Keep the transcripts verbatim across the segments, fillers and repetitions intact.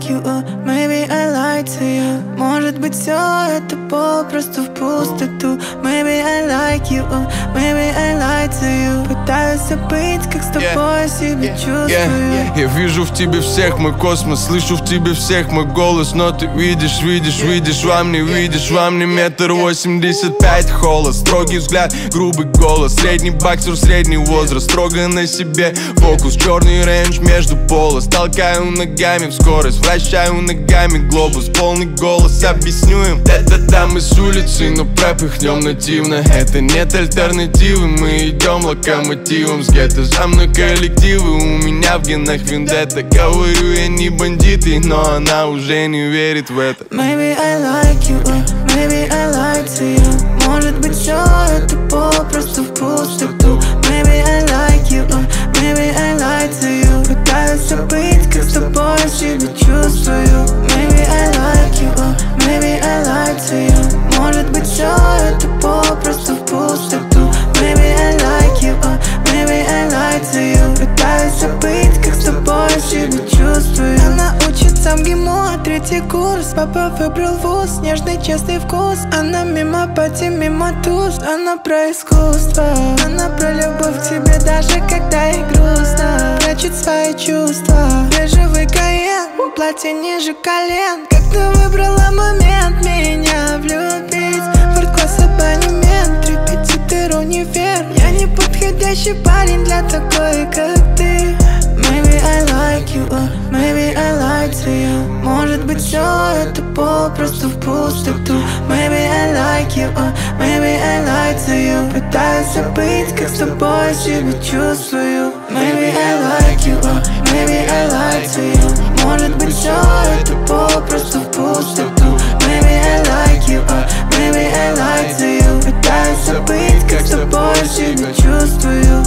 you, uh, maybe I lied to you. Может быть, все это попросту в пустоту. Maybe I like you, uh, maybe I lied to you. Пытаюсь забыть, как с тобой себя чувствую. Я вижу в тебе всех мой космос, слышу в тебе всех мой голос. Но ты видишь, видишь, видишь во мне, видишь во мне метр восемьдесят пять холод. Строгий взгляд, грубый голос, средний боксер, средний возраст. Строго на себе фокус, черный рейндж между полос. Толкаю ногами в скорость, вращаю ногами глобус. Полный голос, объясню им. Да-да-да, мы с улицы, но пропихнем нативно. Это нет альтернативы, мы идем локомотивом. С гетто за мной коллективы, у меня в генах вендетта. Говорю, я не бандиты, но она уже не верит в это. Maybe I like you, uh, maybe I lied to you. Может быть, все это попросту в пустоту. Maybe I like you, uh, maybe I lied to you. Пытаюсь забыть, как с тобой себя чувствую. Maybe I like you, uh, maybe I lied to you. Может быть, все это попросту в пустоту. Maybe I like you, uh, maybe I lied to you. Пытаюсь забыть, как с тобой себя чувствую. Она учится в ГИМО, третий курс. Папа выбрал вуз, нежный честный вкус. Она мимо пати, мимо туз. Она про искусство, она про любовь к тебе, даже когда ей грустно. Прячет свои чувства, бежевый каен, платье ниже колен. Как ты выбрала момент меня влюбить? Форд-класс, абонемент, репетитор, универ. Я не подходящий парень для такой, как ты. Maybe I like you, uh, maybe I lied to you. Может быть, все это попросту в пустоту. Maybe I like you, uh, maybe I lied to you. Пытаюсь забыть, как с тобой себя чувствую. Maybe I like you, uh, maybe I lied to you. Может быть, все это попросту в пустоту. Maybe I like you, uh, maybe I lied to you. Пытаюсь забыть, как с тобой себя чувствую.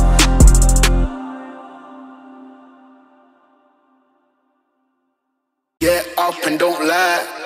Get up and don't lie.